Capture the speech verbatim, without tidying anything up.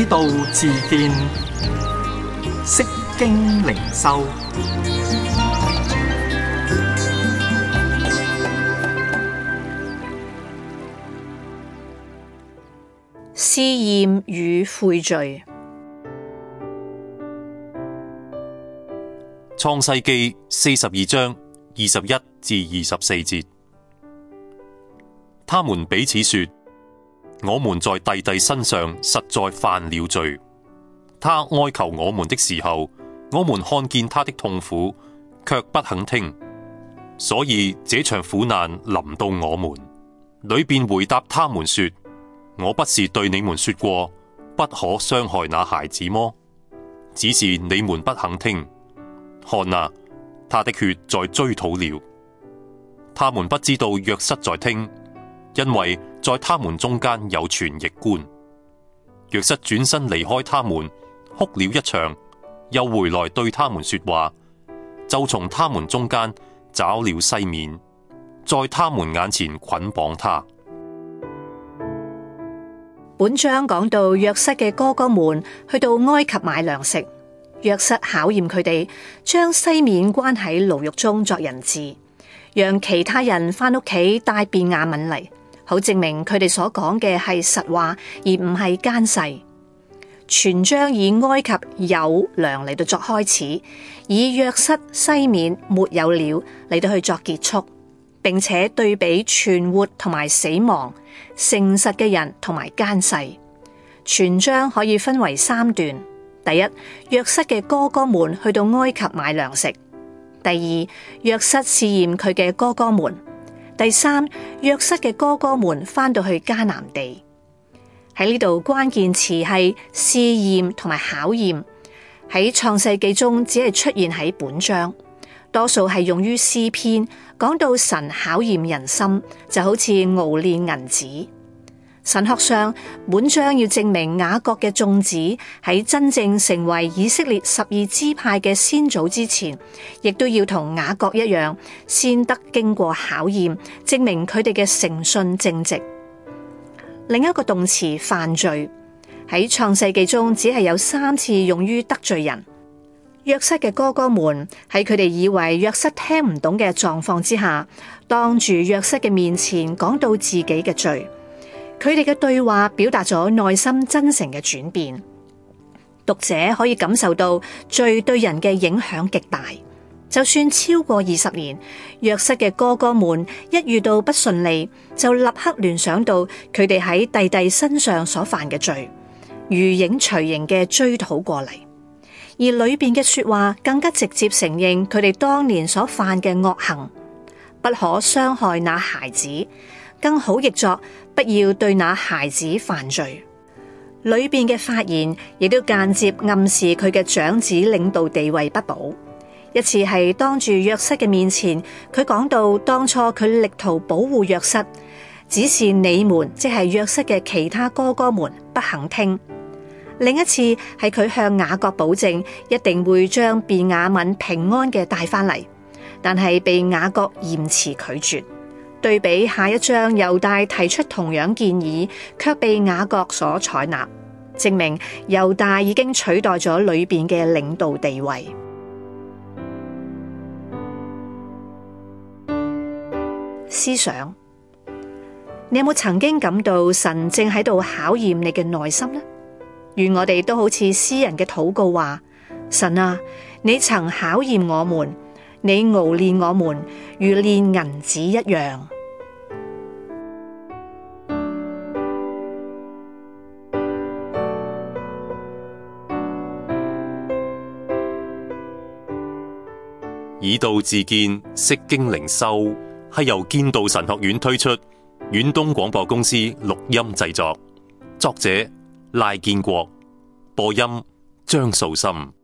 道自見，釋經靈修。 試驗與悔罪。 創世記四十二章二十一至二十四節，他們彼此說：我們在弟弟身上實在犯了罪。他哀求我們的時候，我們看見他的痛苦，卻不肯聽。所以這場苦難臨到我們。裏便回答他們說：我不是對你們說過，不可傷害那孩子麼？只是你們不肯聽。看啊，他的血在追討了。他們不知道約瑟在聽，因為在他們中間有傳譯官。約瑟轉身離開他們，哭了一場，又回來對他們說話，就從他們中間找了西面，在他們眼前捆綁他。 本章講到約瑟嘅哥哥們去到埃及買糧食，約瑟考驗佢哋，將西面關喺牢獄中作人質，讓其他人翻屋企帶便雅憫嚟，好證明佢哋所講嘅係實話，而唔係奸細。全章以埃及有糧嚟到作開始，以約瑟西面沒有了嚟到去作結束，並且對比存活同埋死亡，誠實嘅人同埋奸細。全章可以分為三段：第一，約瑟嘅哥哥們去到埃及買糧食；第二，約瑟試驗佢嘅哥哥們；第三，約瑟嘅哥哥們翻到去迦南地。喺呢度關鍵詞係試驗同埋考驗，喺創世記中只係出現喺本章，多數係用於詩篇，講到神考驗人心，就好似熬煉銀子。神學上，本章要證明雅各嘅眾子喺真正成為以色列十二支派嘅先祖之前，亦都要同雅各一樣，先得經過考驗，證明佢哋嘅誠信正直。另一個動詞犯罪喺創世記中只係有三次用於得罪人。約瑟嘅哥哥們喺佢哋以為約瑟聽唔懂嘅狀況之下，當住約瑟嘅面前講到自己嘅罪。佢哋嘅對話表達咗內心真誠嘅轉變，讀者可以感受到罪對人嘅影響極大。就算超過二十年，約瑟嘅哥哥們一遇到不順利，就立刻聯想到佢哋喺弟弟身上所犯嘅罪，如影隨形嘅追討過嚟。而裏邊嘅說話更加直接承認佢哋當年所犯嘅惡行，不可傷害那孩子，更好譯作不要對那孩子犯罪。裏邊嘅發言亦都間接暗示佢嘅長子領導地位不保。一次係當住約瑟嘅面前，佢講到當初佢力圖保護約瑟，只是你們即係約瑟嘅其他哥哥們不肯聽。另一次係佢向雅各保證一定會將便雅憫平安嘅帶翻嚟，但係被雅各嚴詞拒絕。對比下一章猶大提出同樣建議，卻被雅各所採納，證明猶大已經取代咗裏邊嘅領導地位。思想，你有冇曾經感到神正喺度考驗你嘅內心呢？願我哋都好似詩人嘅禱告話：神啊，你曾考驗我們，你熬煉我們，如煉銀子一樣。 以道自見，釋經靈修係由建道神學院推出，遠東廣播公司錄音製作，作者賴建國，播音張素心。